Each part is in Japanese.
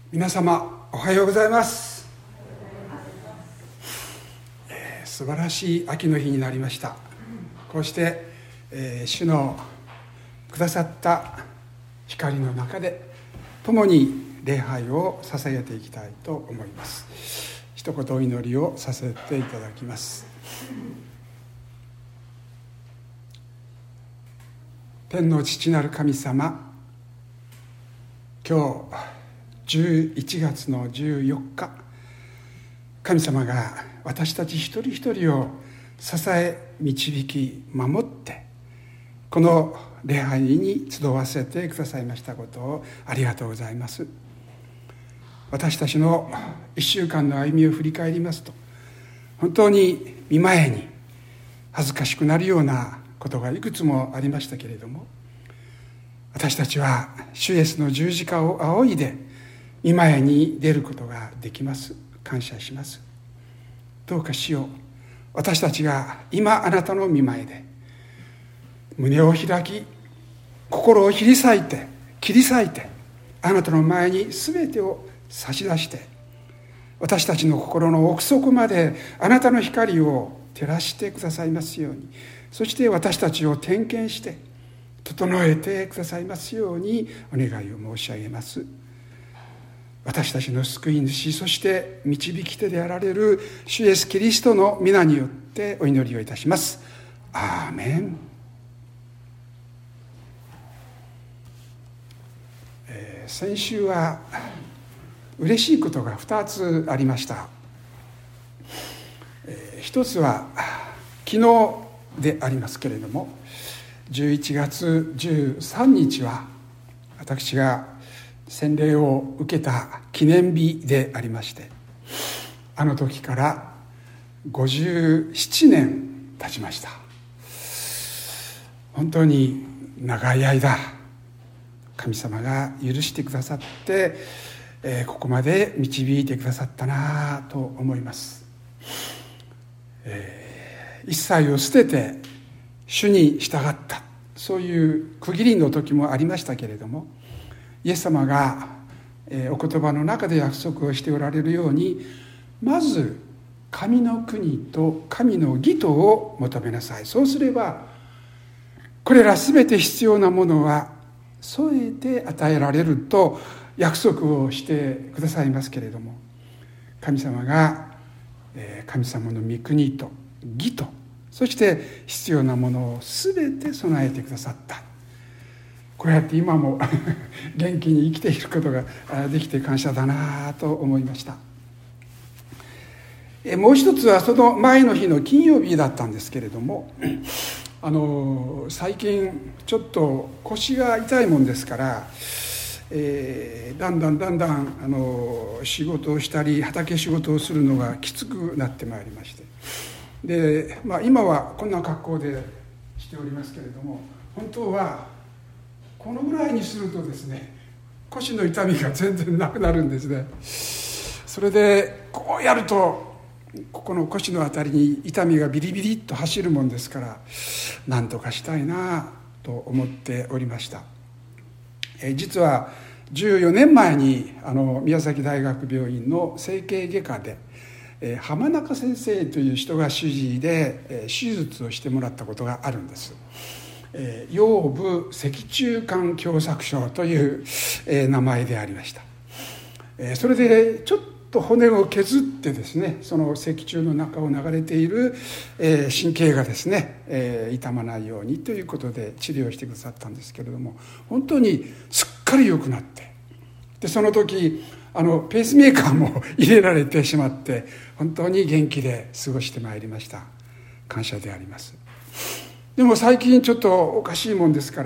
皆様おはようございます。素晴らしい秋の日になりました。こうして、主のくださった光の中で共に礼拝を捧げていきたいと思います。一言お祈りをさせていただきます。天の父なる神様、今日11月の14日、神様が私たち一人一人を支え導き守ってこの礼拝に集わせてくださいましたことをありがとうございます。私たちの1週間の歩みを振り返りますと、本当に見前に恥ずかしくなるようなことがいくつもありましたけれども、私たちは主イエスの十字架を仰いで御前に出ることができます。感謝します。どうか主よ、私たちが今あなたの御前で胸を開き、心を切り裂いてあなたの前に全てを差し出して、私たちの心の奥底まであなたの光を照らしてくださいますように、そして私たちを点検して整えてくださいますようにお願いを申し上げます。私たちの救い主、そして導き手であられる主イエスキリストの皆によってお祈りをいたします。アーメン。先週は嬉しいことが2つありました。一つは昨日でありますけれども、11月13日は私が洗礼を受けた記念日でありまして、あの時から57年経ちました。本当に長い間神様が許してくださって、ここまで導いてくださったなと思います。一切を捨てて主に従った、そういう区切りの時もありましたけれども、イエス様がお言葉の中で約束をしておられるように、まず神の国と神の義とを求めなさい。そうすればこれら全て必要なものは添えて与えられると約束をしてくださいますけれども、神様が神様の御国と義と、そして必要なものを全て備えてくださった。こうやって今も元気に生きていることができて感謝だなと思いました。もう一つはその前の日の金曜日だったんですけれども、最近ちょっと腰が痛いもんですから、だんだん仕事をしたり畑仕事をするのがきつくなってまいりまして、で、今はこんな格好でしておりますけれども、本当はこのぐらいにするとですね、腰の痛みが全然なくなるんですね。それでこうやるとここの腰のあたりに痛みがビリビリっと走るもんですから、何とかしたいなと思っておりました。実は14年前に宮崎大学病院の整形外科で浜中先生という人が主治医で手術をしてもらったことがあるんです。腰部脊柱管狭窄症という名前でありました。それでちょっと骨を削ってですね、その脊柱の中を流れている神経がですね傷まないようにということで治療してくださったんですけれども、本当にすっかり良くなって、でその時ペースメーカーも入れられてしまって、本当に元気で過ごしてまいりました。感謝であります。でも最近ちょっとおかしいもんですから、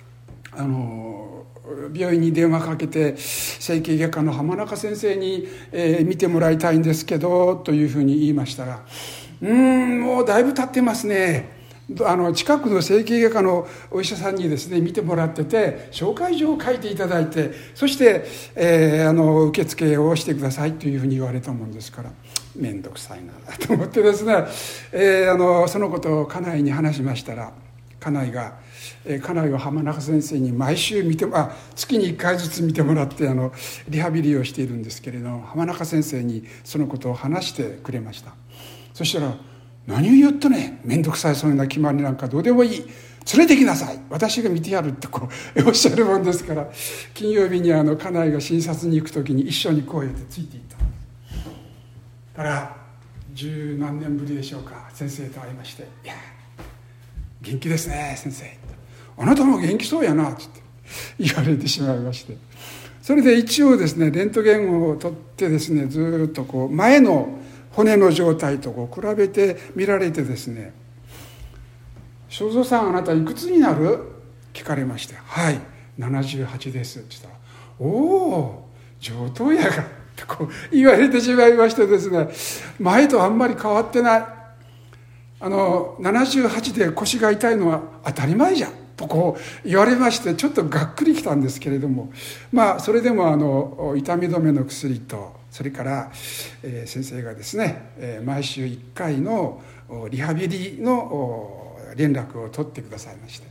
病院に電話かけて整形外科の浜中先生に、見てもらいたいんですけどというふうに言いましたら、もうだいぶ経ってますね。近くの整形外科のお医者さんにですね見てもらってて、紹介状を書いていただいて、そして、受付をしてくださいというふうに言われたもんですから、めんどくさいなと思ってですね、そのことを家内に話しましたら、家内が家内を浜中先生に毎週月に1回ずつ見てもらってリハビリをしているんですけれど、浜中先生にそのことを話してくれました。そしたら「何を言っとね、面倒くさいそういうな決まりなんかどうでもいい、連れてきなさい、私が見てやる」っておっしゃるもんですから、金曜日に家内が診察に行く時に一緒にこうやってついていった。だから十何年ぶりでしょうか、先生と会いまして「いや元気ですね先生、あなたも元気そうやな」って言われてしまいまして、それで一応ですねレントゲンを取ってですね、ずっと前の骨の状態と比べて見られてですね「正蔵さん、あなたいくつになる？」聞かれまして「はい78です」って言ったら「おお上等やが」って言われてしまいましてですね、前とあんまり変わってない、78で腰が痛いのは当たり前じゃと言われまして、ちょっとがっくりきたんですけれども、それでも痛み止めの薬と、それから、先生がですね、毎週1回のリハビリの連絡を取ってくださいまして、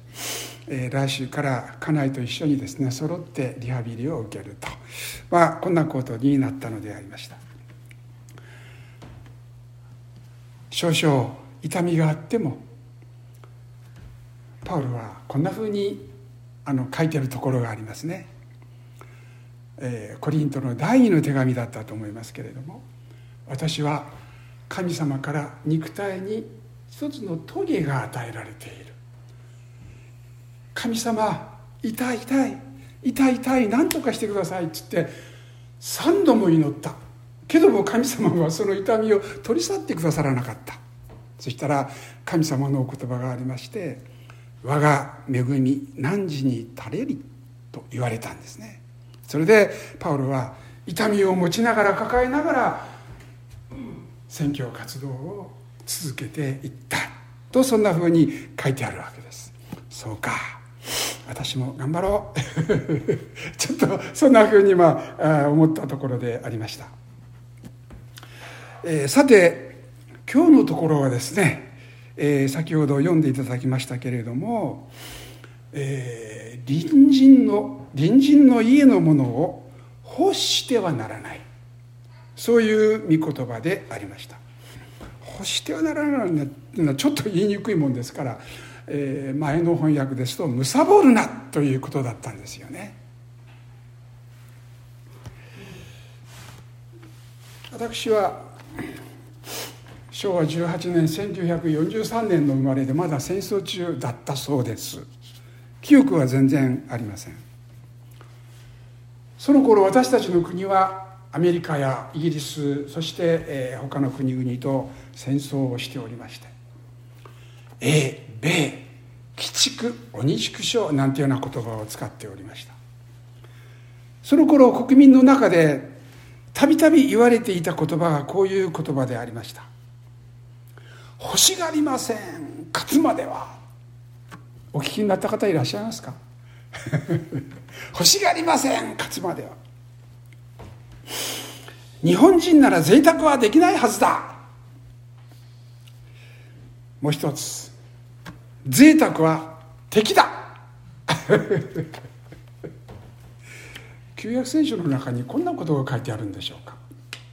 来週から家内と一緒にですね揃ってリハビリを受けると、こんなことになったのでありました。少々痛みがあってもパウロはこんなふうに書いてあるところがありますね。コリントの第2の手紙だったと思いますけれども、私は神様から肉体に一つの棘が与えられている。神様、痛い痛い痛い痛い、何とかしてくださいって言って3度も祈ったけども、神様はその痛みを取り去ってくださらなかった。そしたら神様のお言葉がありまして、我が恵み汝に足れりと言われたんですね。それでパウロは痛みを持ちながら抱えながら宣教活動を続けていったと、そんなふうに書いてあるわけです。そうか、私も頑張ろうちょっとそんなふうに思ったところでありました。さて今日のところはですね、先ほど読んでいただきましたけれども、隣人の家のものを欲してはならない、そういう御言葉でありました。欲してはならないというのはちょっと言いにくいもんですから、前の翻訳ですと「貪るな」ということだったんですよね。私は昭和18年1943年の生まれで、まだ戦争中だったそうです。記憶は全然ありません。その頃私たちの国はアメリカやイギリス、そして、他の国々と戦争をしておりまして、英米鬼畜鬼畜生なんていうような言葉を使っておりました。その頃国民の中でたびたび言われていた言葉がこういう言葉でありました。欲しがりません、勝つまでは。お聞きになった方いらっしゃいますか欲しがりません、勝つまでは。日本人なら贅沢はできないはずだ。もう一つ、贅沢は敵だ旧約聖書の中にこんなことが書いてあるんでしょうか。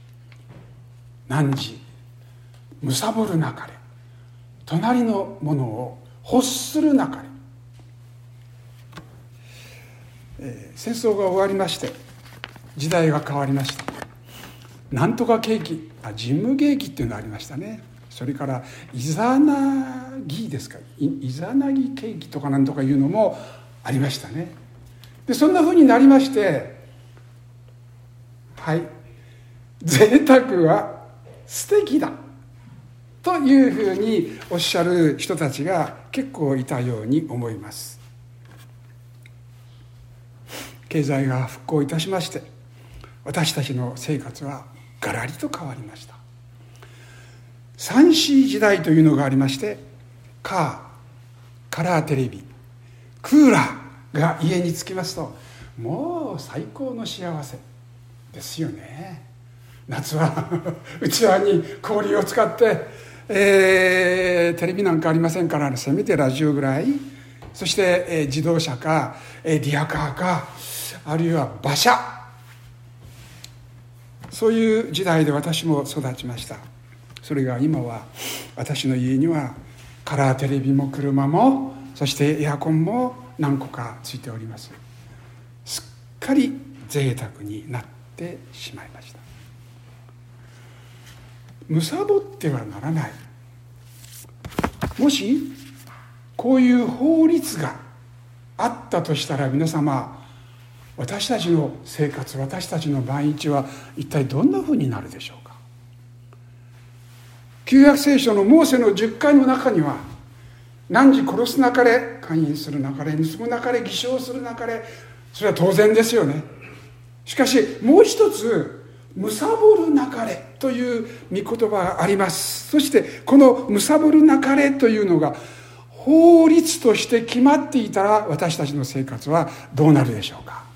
汝貪るなかれ、隣のものを欲するなかれ。戦争が終わりまして時代が変わりました。なんとか景気、神武景気っていうのがありましたね。それからイザナギですか、イザナギ景気とかなんとかいうのもありましたね。でそんなふうになりまして、はい贅沢は素敵だというふうにおっしゃる人たちが結構いたように思います。経済が復興いたしまして、私たちの生活はガラリと変わりました。 3C 時代というのがありまして、カラーテレビ、クーラーが家に着きますともう最高の幸せですよね。夏はうちわに氷を使って、テレビなんかありませんから、せめてラジオぐらいそして、自動車か、リヤカーか、あるいは馬車、そういう時代で私も育ちました。それが今は私の家にはカラーテレビも車も、そしてエアコンも何個かついております。すっかり贅沢になってしまいました。貪ってはならない。もしこういう法律があったとしたら、皆様、私たちの生活、私たちの毎日は一体どんなふうになるでしょうか。旧約聖書のモーセの10回の中には、汝殺すなかれ、姦淫するなかれ、盗むなかれ、偽証するなかれ、それは当然ですよね。しかしもう一つ、貪るなかれという御言葉があります。そしてこの貪るなかれというのが法律として決まっていたら、私たちの生活はどうなるでしょうか。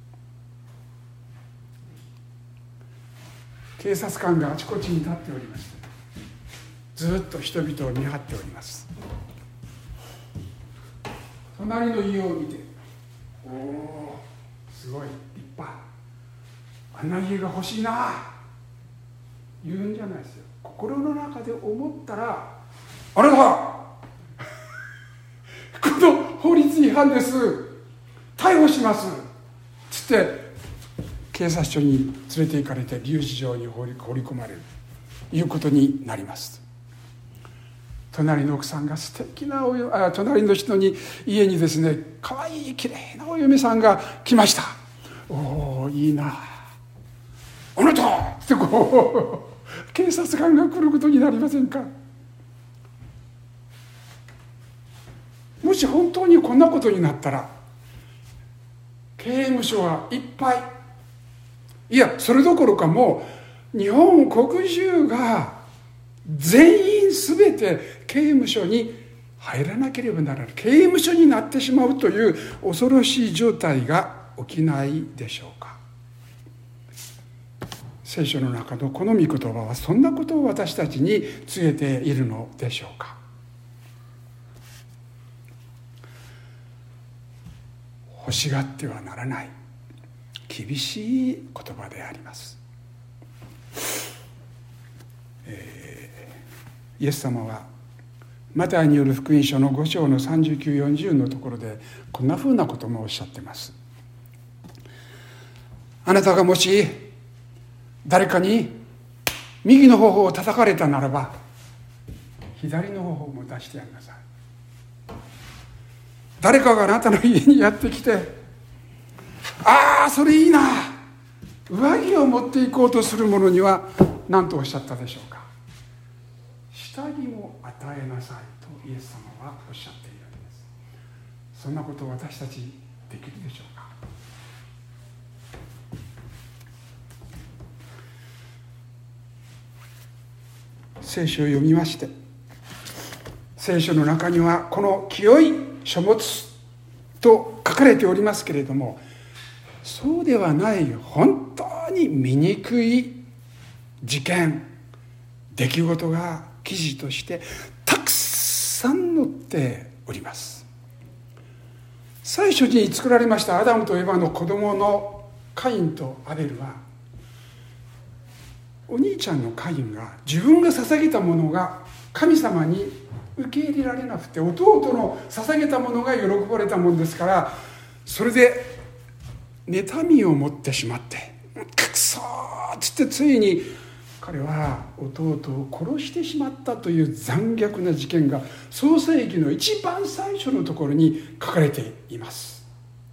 警察官があちこちに立っておりまして、ずっと人々を見張っております。隣の家を見て、おお、すごい立派、あんな家が欲しいな、言うんじゃないですよ。心の中で思ったら、あれだこの法律違反です、逮捕しますつって警察署に連れて行かれて留置場に放り込まれるということになります。隣の奥さんが素敵な隣の人に家にですね、可愛い綺麗なお嫁さんが来ました。おお、いいな、あなたってこう警察官が来ることになりませんか。もし本当にこんなことになったら、刑務所はいっぱい、いやそれどころかもう日本国中が全員すべて刑務所に入らなければならない、刑務所になってしまうという恐ろしい状態が起きないでしょうか。聖書の中のこの御言葉はそんなことを私たちに告げているのでしょうか。欲しがってはならない厳しい言葉であります。イエス様はマタイによる福音書の5章の39、40のところでこんなふうなこともおっしゃっています。あなたがもし誰かに右の頬を叩かれたならば、左の頬も出してやりなさい。誰かがあなたの家にやってきて、ああそれいいな、上着を持っていこうとする者には何とおっしゃったでしょうか。下着も与えなさいとイエス様はおっしゃっているんです。そんなことを私たちできるでしょうか。聖書を読みまして、聖書の中にはこの清い書物と書かれておりますけれども、そうではない本当に醜い事件、出来事が記事としてたくさん載っております。最初に作られましたアダムとエバの子供のカインとアベルは、お兄ちゃんのカインが自分が捧げたものが神様に受け入れられなくて、弟の捧げたものが喜ばれたものですから、それで妬みを持ってしまって、くそーっつってついに彼は弟を殺してしまったという残虐な事件が創世記の一番最初のところに書かれています。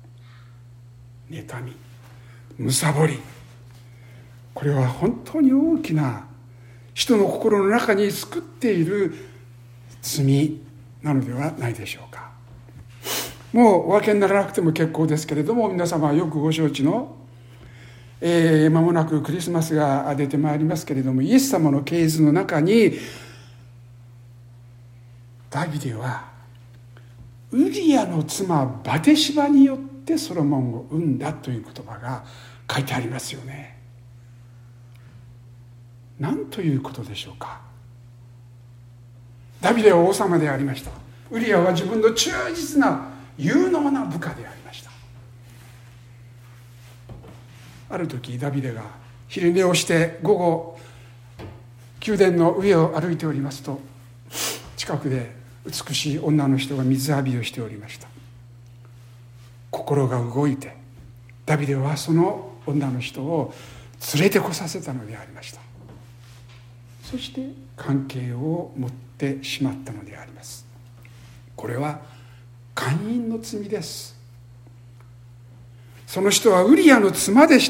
妬み、貪り、これは本当に大きな人の心の中に救っている罪なのではないでしょうか。もうお分けにならなくても結構ですけれども、皆様はよくご承知の間もなくクリスマスが出てまいりますけれども、イエス様の系図の中にダビデはウリアの妻バテシバによってソロモンを産んだという言葉が書いてありますよね。何ということでしょうか。ダビデは王様でありました。ウリアは自分の忠実な有能な部下でありました。ある時ダビデが昼寝をして午後宮殿の上を歩いておりますと、近くで美しい女の人が水浴びをしておりました。心が動いてダビデはその女の人を連れてこさせたのでありました。そして関係を持ってしまったのであります。これは姦淫の罪です。その人はウリアの妻でした。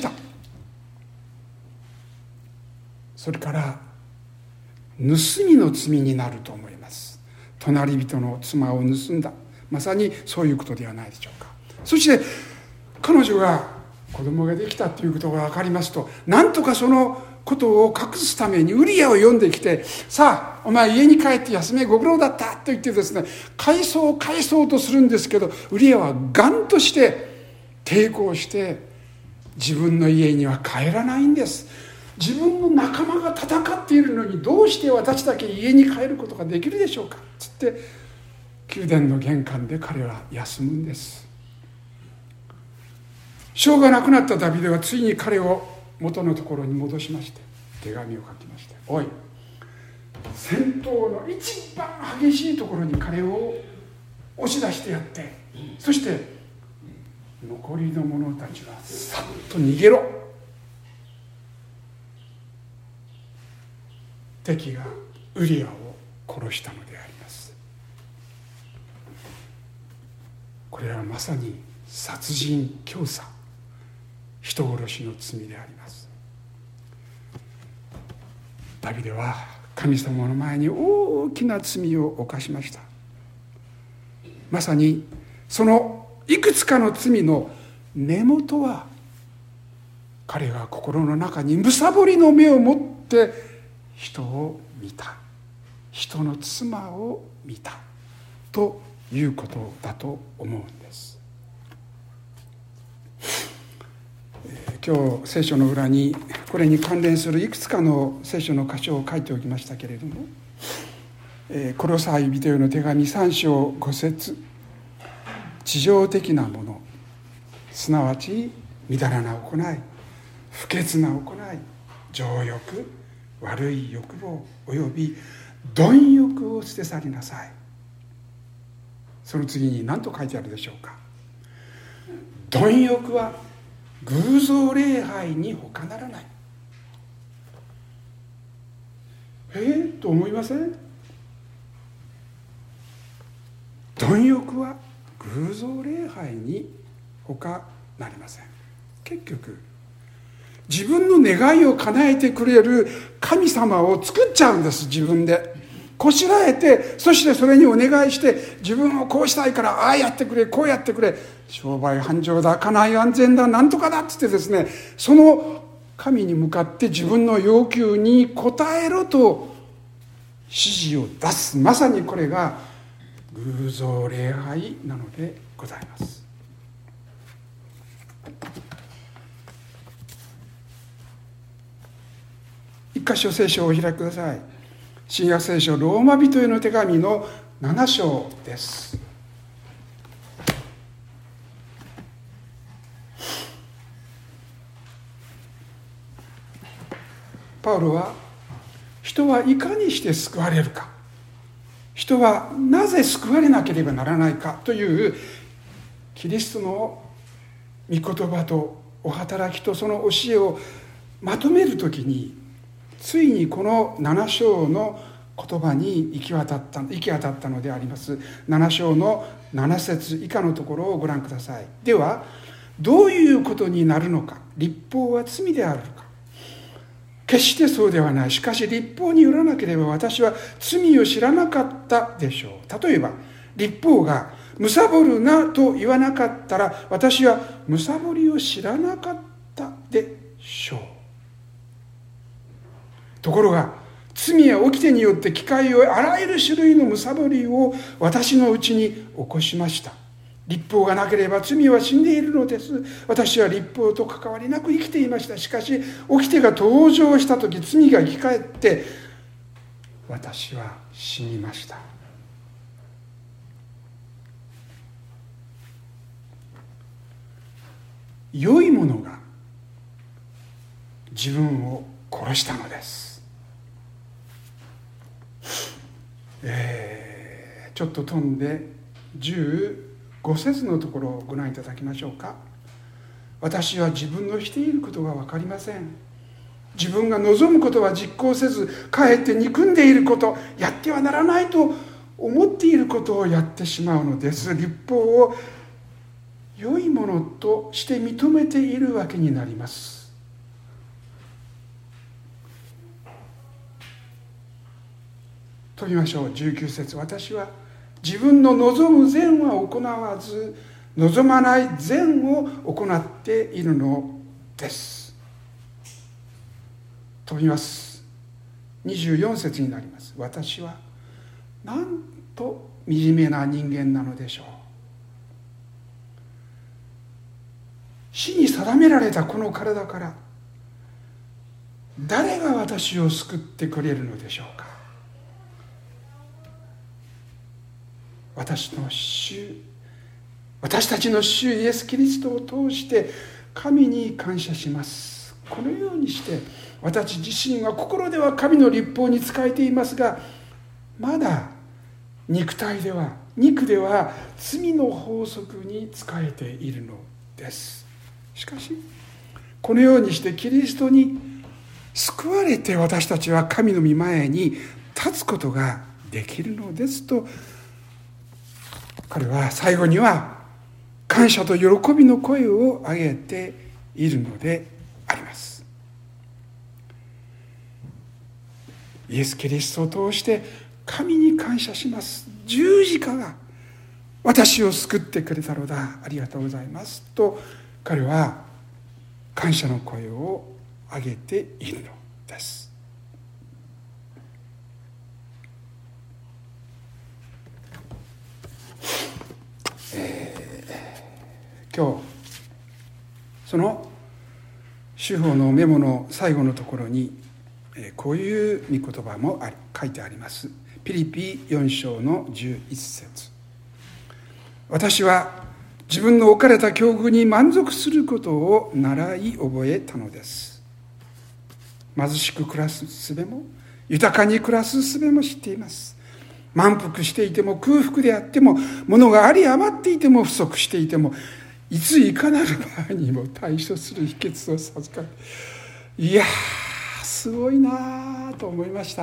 それから盗みの罪になると思います。隣人の妻を盗んだ、まさにそういうことではないでしょうか。そして彼女が子供ができたということが分かりますと、なんとかそのことを隠すためにウリアを呼んできて、さあお前家に帰って休め、ご苦労だったと言ってですね、返そうとするんですけど、ウリアはガンとして抵抗して自分の家には帰らないんです。自分の仲間が戦っているのにどうして私だけ家に帰ることができるでしょうかつって宮殿の玄関で彼は休むんです。しょうがなくなったダビデはついに彼を元のところに戻しまして手紙を書きまして、おい、戦闘の一番激しいところに彼を押し出してやって、そして残りの者たちはさっと逃げろ。敵がウリアを殺したのであります。これはまさに殺人教唆、人殺しの罪であります。ダビデは神様の前に大きな罪を犯しました。まさにそのいくつかの罪の根元は、彼が心の中に貪りの目を持って人を見た、人の妻を見たということだと思うんです。今日聖書の裏にこれに関連するいくつかの聖書の箇所を書いておきましたけれども、コロサイ人への手紙3章5節、地上的なもの、すなわちみだらな行い、不潔な行い、情欲、悪い欲望および貪欲を捨て去りなさい。その次に何と書いてあるでしょうか。貪欲は偶像礼拝に他ならない。と思いません？貪欲は偶像礼拝に他なりません。結局自分の願いを叶えてくれる神様を作っちゃうんです。自分でこしらえて、そしてそれにお願いして、自分をこうしたいからああやってくれ、こうやってくれ、商売繁盛だ、家内安全だ、なんとかだっつってですね、その神に向かって自分の要求に応えろと指示を出す。まさにこれが偶像礼拝なのでございます。一箇所聖書をお開きください。新約聖書ローマ人への手紙の7章です。パウロは人はいかにして救われるか、人はなぜ救われなければならないかというキリストの御言葉とお働きとその教えをまとめるときに、ついにこの7章の言葉に行き当たったのであります。7章の7節以下のところをご覧ください。ではどういうことになるのか。律法は罪であるのか。決してそうではない。しかし律法によらなければ私は罪を知らなかったでしょう。例えば律法が貪るなと言わなかったら、私は貪りを知らなかったでしょう。ところが罪や掟によって機会をあらゆる種類の貪りを私のうちに起こしました。律法がなければ罪は死んでいるのです。私は律法と関わりなく生きていました。しかし掟が登場したとき、罪が生き返って私は死にました。 良いものが自分を殺したのです。ちょっと飛んで15節のところをご覧いただきましょうか。私は自分のしていることが分かりません。自分が望むことは実行せず、かえって憎んでいること、やってはならないと思っていることをやってしまうのです。律法を良いものとして認めているわけになります。飛びましょう。19節、私は自分の望む善は行わず、望まない善を行っているのです。飛びます。24節になります。私はなんと惨めな人間なのでしょう。死に定められたこの体から誰が私を救ってくれるのでしょうか。私たちの主イエス・キリストを通して神に感謝します。このようにして私自身は心では神の律法に仕えていますが、まだ肉では罪の法則に仕えているのです。しかしこのようにしてキリストに救われて私たちは神の御前に立つことができるのですと、彼は最後には感謝と喜びの声を上げているのであります。イエス・キリストを通して神に感謝します。十字架が私を救ってくれたのだ、ありがとうございますと彼は感謝の声を上げているのです。今日その司法のメモの最後のところにこういう御言葉も書いてあります。ピリピ4章の11節、私は自分の置かれた境遇に満足することを習い覚えたのです。貧しく暮らす術も豊かに暮らす術も知っています。満腹していても空腹であっても、物があり余っていても不足していても、いついかなる場合にも対処する秘訣を授かる。いやー、すごいなと思いました。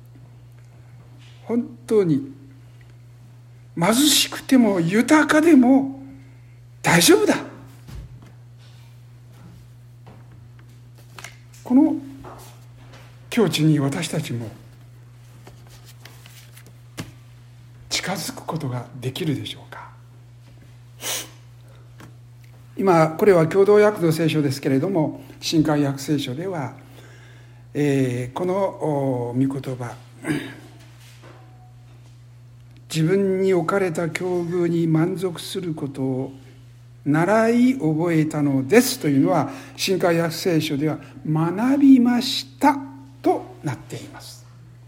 本当に貧しくても豊かでも大丈夫だ、この境地に私たちも近づくことができるでしょうか。今これは共同訳の聖書ですけれども、新海訳聖書では、この御言葉、自分に置かれた境遇に満足することを習い覚えたのですというのは、新海訳聖書では学びましたとなっています。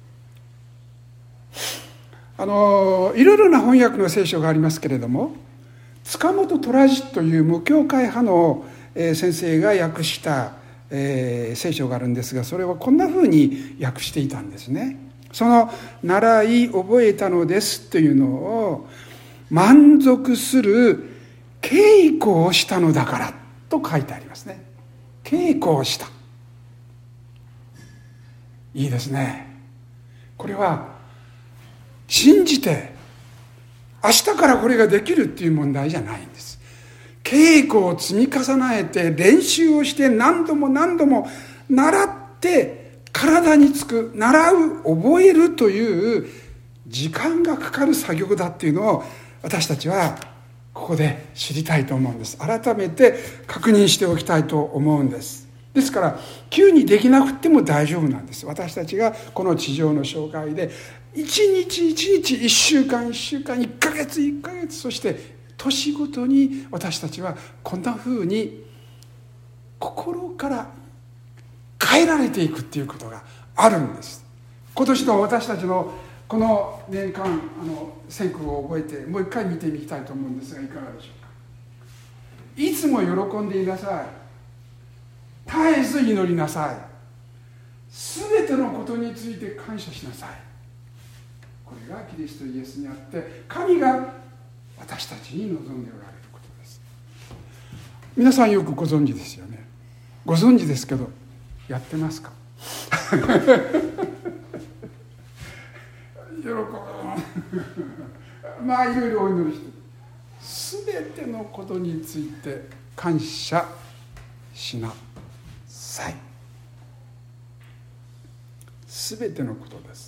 いろいろな翻訳の聖書がありますけれども、塚本虎次という無教会派の先生が訳した聖書があるんですが、それはこんなふうに訳していたんですね。その習い覚えたのですというのを、満足する稽古をしたのだからと書いてありますね。稽古をした。いいですね。これは信じて明日からこれができるっていう問題じゃないんです。稽古を積み重ねて練習をして何度も何度も習って体につく、習う、覚えるという時間がかかる作業だっていうのを私たちはここで知りたいと思うんです。改めて確認しておきたいと思うんです。ですから急にできなくても大丈夫なんです。私たちがこの地上の生涯で一日一日、一週間一週間、一ヶ月一ヶ月、そして年ごとに私たちはこんなふうに心から変えられていくっていうことがあるんです。今年の私たちのこの年間選句を覚えてもう一回見てみたいと思うんですが、いかがでしょうか。 いつも喜んでいなさい。絶えず祈りなさい。すべてのことについて感謝しなさい。これがキリストイエスにあって神が私たちに望んでおられることです。皆さんよくご存知ですよね。ご存知ですけどやってますか？喜ぶ。まあいろいろお祈りして、すべてのことについて感謝しなさい。すべてのことです。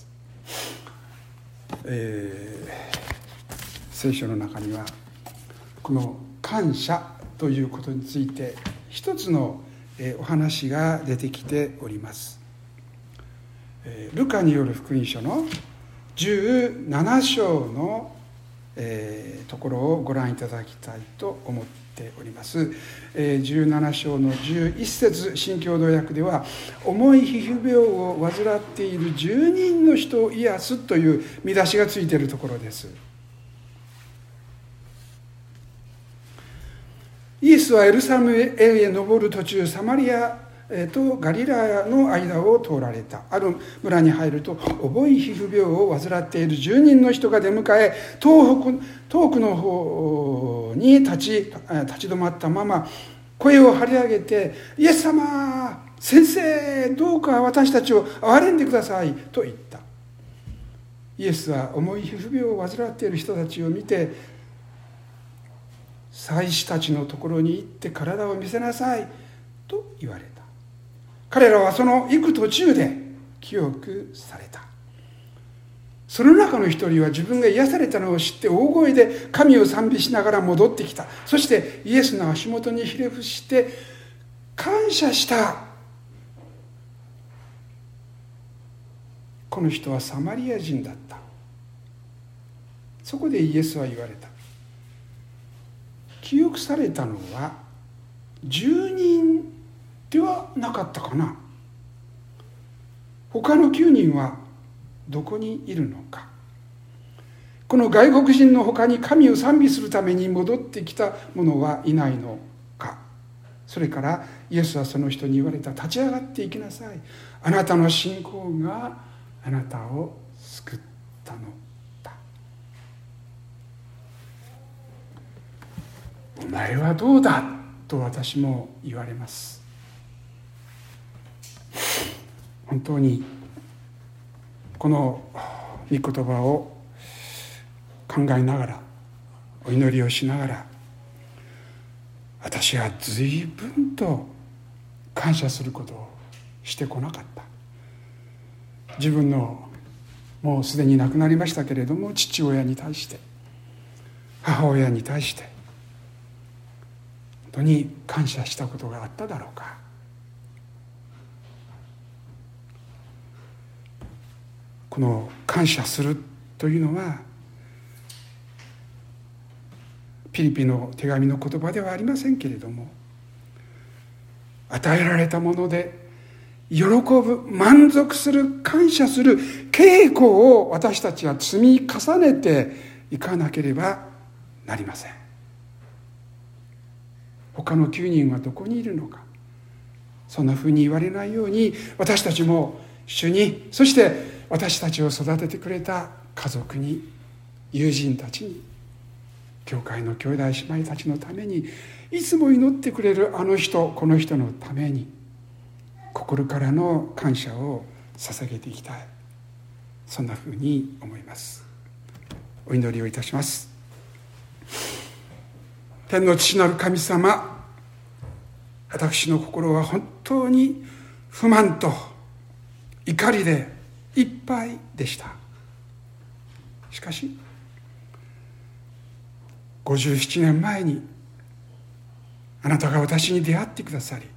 聖書の中にはこの感謝ということについて一つのお話が出てきております。ルカによる福音書の17章のところをご覧いただきたいと思っております。17章の11節、新共同訳では重い皮膚病を患っている10人の人を癒すという見出しがついているところです。イエスはエルサレムへ登る途中、サマリアとガリラヤの間を通られた。ある村に入ると重い皮膚病を患っている10人の人が出迎え、遠くの方に立ち止まったまま声を張り上げて、イエス様、先生、どうか私たちを憐れんでくださいと言った。イエスは重い皮膚病を患っている人たちを見て、祭司たちのところに行って体を見せなさいと言われた。彼らはその行く途中で清くされた。その中の一人は自分が癒されたのを知って大声で神を賛美しながら戻ってきた。そしてイエスの足元にひれ伏して感謝した。この人はサマリア人だった。そこでイエスは言われた。清くされたのは10人ではなかったかな。他の9人はどこにいるのか。この外国人の他に神を賛美するために戻ってきた者はいないのか。それからイエスはその人に言われた。立ち上がっていきなさい。あなたの信仰があなたを救ったのだ。お前はどうだと私も言われます。本当にこの御言葉を考えながら、お祈りをしながら、私は随分と感謝することをしてこなかった。自分のもうすでに亡くなりましたけれども父親に対して、母親に対して本当に感謝したことがあっただろうか。この感謝するというのはピリピの手紙の言葉ではありませんけれども、与えられたもので喜ぶ、満足する、感謝する稽古を私たちは積み重ねていかなければなりません。他の9人はどこにいるのか。そんなふうに言われないように、私たちも主に、そして私たちを育ててくれた家族に、友人たちに、教会の兄弟姉妹たちのために、いつも祈ってくれるあの人この人のために心からの感謝を捧げていきたい、そんなふうに思います。お祈りをいたします。天の父なる神様、私の心は本当に不満と怒りでいっぱいでした。しかし57年前にあなたが私に出会ってくださり、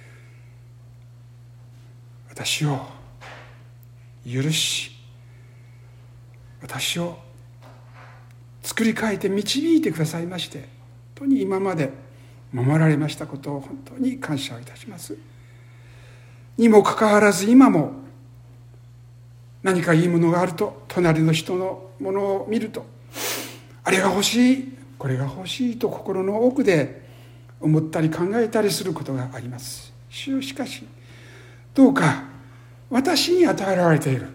私を許し、私を作り変えて導いてくださいまして、本当に今まで守られましたことを本当に感謝をいたします。にもかかわらず今も何かいいものがあると、隣の人のものを見ると、あれが欲しい、これが欲しいと心の奥で思ったり考えたりすることがあります。主よ、しかしどうか私に与えられている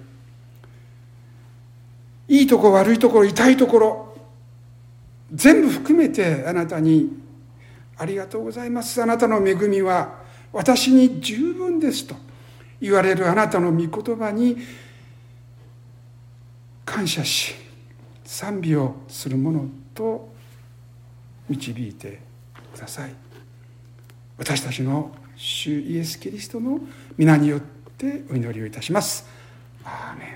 いいところ悪いところ痛いところ全部含めてあなたにありがとうございます、あなたの恵みは私に十分ですと言われるあなたの御言葉に感謝し賛美をするものと導いてください。私たちの主イエス・キリストの皆によってお祈りをいたします。アーメン。